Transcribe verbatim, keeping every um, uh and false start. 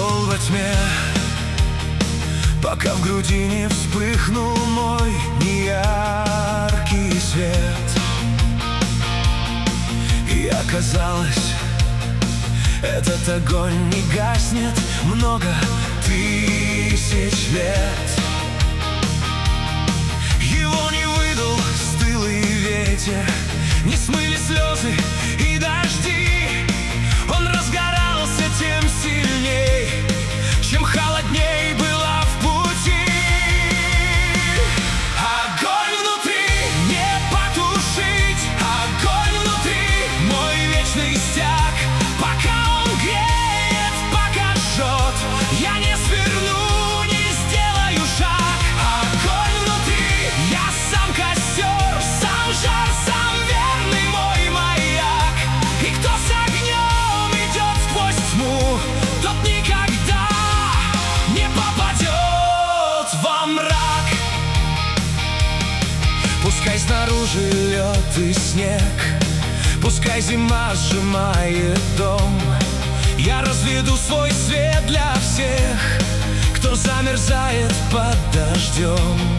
шел во тьме, пока в груди не вспыхнул мой неяркий свет. И оказалось, этот огонь не гаснет много тысяч лет. Его не выдал стылый ветер, не смыли слезы и дожди. Он разгорался тем сильней, чем холодней была в пути. Огонь внутри не потушить, огонь внутри мой вечный стяг. Пока он греет, пока жжет, я не сверну, не сделаю шаг. Огонь внутри, я сам костер, сам жар, сам верный мой маяк. И кто с огнем идет сквозь тьму, тот никогда не попадет во мрак. Пускай снаружи лед и снег, пускай зима сжимает дом, я разведу свой свет для всех, кто замерзает под дождем.